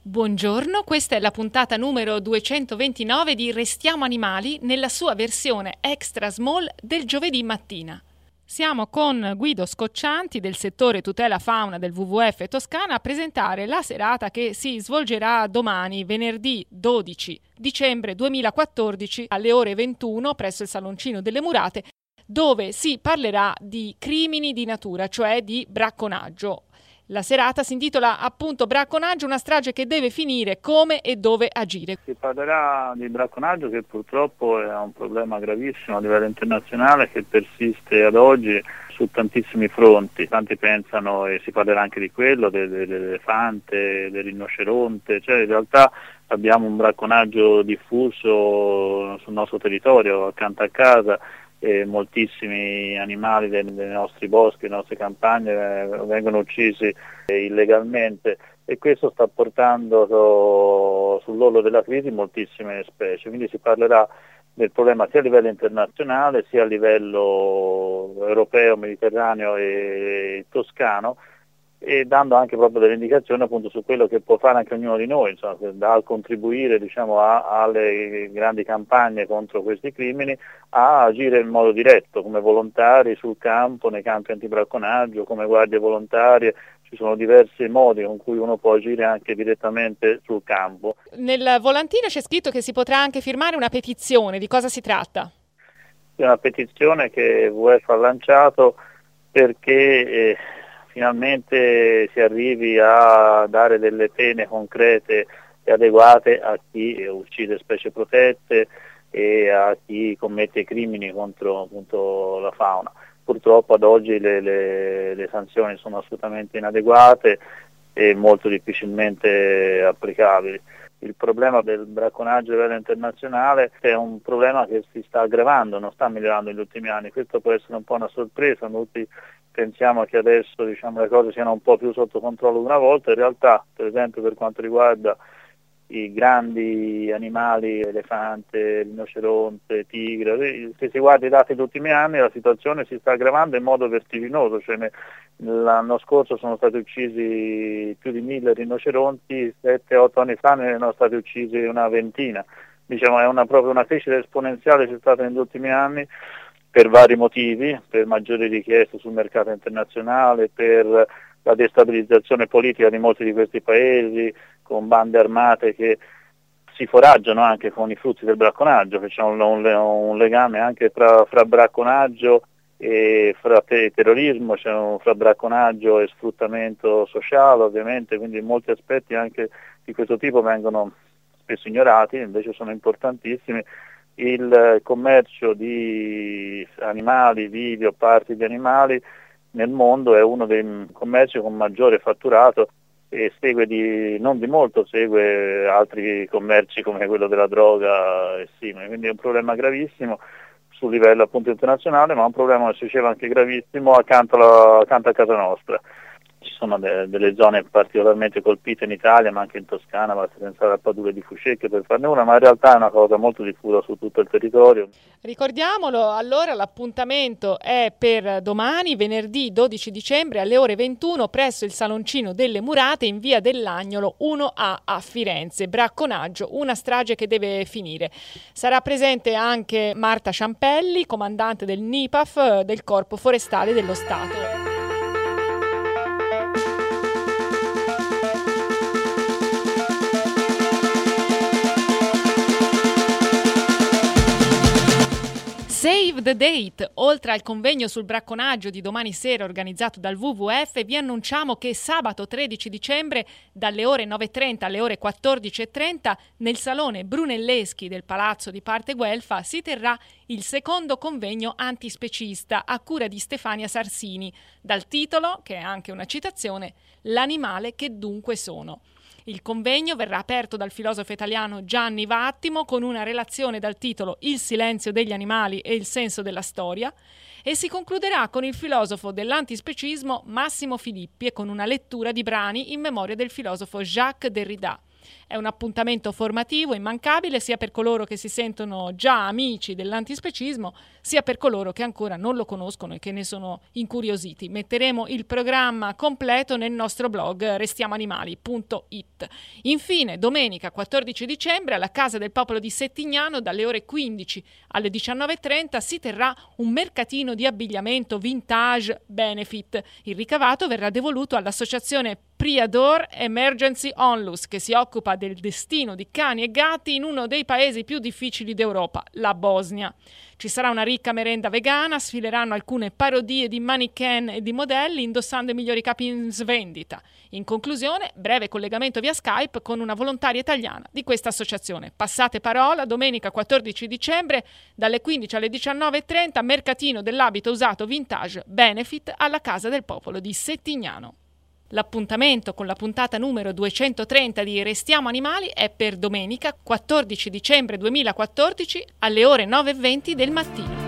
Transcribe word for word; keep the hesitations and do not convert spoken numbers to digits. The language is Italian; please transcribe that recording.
Buongiorno, questa è la puntata numero duecentoventinove di Restiamo Animali nella sua versione extra small del giovedì mattina. Siamo con Guido Scoccianti del settore tutela fauna del W W F Toscana a presentare la serata che si svolgerà domani, venerdì dodici dicembre duemilaquattordici alle ore ventuno presso il Saloncino delle Murate, dove si parlerà di crimini di natura, cioè di bracconaggio. La serata si intitola appunto Bracconaggio, una strage che deve finire, come e dove agire. Si parlerà di bracconaggio, che purtroppo è un problema gravissimo a livello internazionale che persiste ad oggi su tantissimi fronti. Tanti pensano, e si parlerà anche di quello, dell'elefante, del rinoceronte, cioè in realtà abbiamo un bracconaggio diffuso sul nostro territorio, accanto a casa. E moltissimi animali dei, dei nostri boschi, delle nostre campagne eh, vengono uccisi eh, illegalmente, e questo sta portando so, sull'orlo della crisi moltissime specie. Quindi si parlerà del problema sia a livello internazionale sia a livello europeo, mediterraneo e toscano, e dando anche proprio delle indicazioni appunto su quello che può fare anche ognuno di noi, insomma, dal contribuire diciamo, a, alle grandi campagne contro questi crimini, a agire in modo diretto come volontari sul campo, nei campi antibracconaggio, come guardie volontarie. Ci sono diversi modi con cui uno può agire anche direttamente sul campo. Nel volantino c'è scritto che si potrà anche firmare una petizione. Di cosa si tratta? È una petizione che W W F ha lanciato perché eh, finalmente si arrivi a dare delle pene concrete e adeguate a chi uccide specie protette e a chi commette crimini contro appunto la fauna. Purtroppo ad oggi le, le, le sanzioni sono assolutamente inadeguate e molto difficilmente applicabili. Il problema del bracconaggio a livello internazionale è un problema che si sta aggravando, non sta migliorando negli ultimi anni. Questo può essere un po' una sorpresa, molti pensiamo che adesso diciamo, le cose siano un po' più sotto controllo di una volta. In realtà, per esempio per quanto riguarda i grandi animali, elefante, rinoceronte, tigre, se si guarda i dati degli ultimi anni la situazione si sta aggravando in modo vertiginoso, cioè l'anno scorso sono stati uccisi più di mille rinoceronti, sette otto anni fa ne erano stati uccisi una ventina. Diciamo è una, proprio una crescita esponenziale c'è stata negli ultimi anni per vari motivi, per maggiori richieste sul mercato internazionale, per la destabilizzazione politica di molti di questi paesi, con bande armate che si foraggiano anche con i frutti del bracconaggio, che c'è un, un, un legame anche fra, fra bracconaggio e fra te, terrorismo, c'è un fra bracconaggio e sfruttamento sociale ovviamente, quindi molti aspetti anche di questo tipo vengono spesso ignorati, invece sono importantissimi. Il commercio di animali vivi o parti di animali nel mondo è uno dei commerci con maggiore fatturato e segue di, non di molto, segue altri commerci come quello della droga e simili, quindi è un problema gravissimo sul livello appunto internazionale, ma un problema che si diceva anche gravissimo accanto, alla, accanto a casa nostra. Ci sono de- delle zone particolarmente colpite in Italia, ma anche in Toscana, basta pensare a Padule di Fucecchio per farne una, ma in realtà è una cosa molto diffusa su tutto il territorio. Ricordiamolo, allora l'appuntamento è per domani, venerdì dodici dicembre alle ore ventuno presso il Saloncino delle Murate in via dell'Agnolo uno A a Firenze. Bracconaggio, una strage che deve finire. Sarà presente anche Marta Ciampelli, comandante del N I P A F del Corpo Forestale dello Stato. Save the date! Oltre al convegno sul bracconaggio di domani sera organizzato dal W W F, vi annunciamo che sabato tredici dicembre dalle ore nove e trenta alle ore quattordici e trenta nel salone Brunelleschi del Palazzo di Parte Guelfa si terrà il secondo convegno antispecista a cura di Stefania Sarsini, dal titolo, che è anche una citazione, L'animale che dunque sono. Il convegno verrà aperto dal filosofo italiano Gianni Vattimo con una relazione dal titolo Il silenzio degli animali e il senso della storia e si concluderà con il filosofo dell'antispecismo Massimo Filippi e con una lettura di brani in memoria del filosofo Jacques Derrida. È un appuntamento formativo immancabile sia per coloro che si sentono già amici dell'antispecismo, sia per coloro che ancora non lo conoscono e che ne sono incuriositi. Metteremo il programma completo nel nostro blog restiamoanimali punto it. Infine, domenica quattordici dicembre alla Casa del Popolo di Settignano dalle ore quindici alle diciannove e trenta si terrà un mercatino di abbigliamento vintage benefit. Il ricavato verrà devoluto all'associazione Priador Emergency Onlus, che si occupa del destino di cani e gatti in uno dei paesi più difficili d'Europa, la Bosnia. Ci sarà una ricca merenda vegana, sfileranno alcune parodie di mannequin e di modelli indossando i migliori capi in svendita. In conclusione, breve collegamento via Skype con una volontaria italiana di questa associazione. Passate parola, domenica quattordici dicembre, dalle quindici alle diciannove e trenta, mercatino dell'abito usato vintage benefit alla Casa del Popolo di Settignano. L'appuntamento con la puntata numero duecentotrenta di Restiamo Animali è per domenica quattordici dicembre duemilaquattordici alle ore nove e venti del mattino.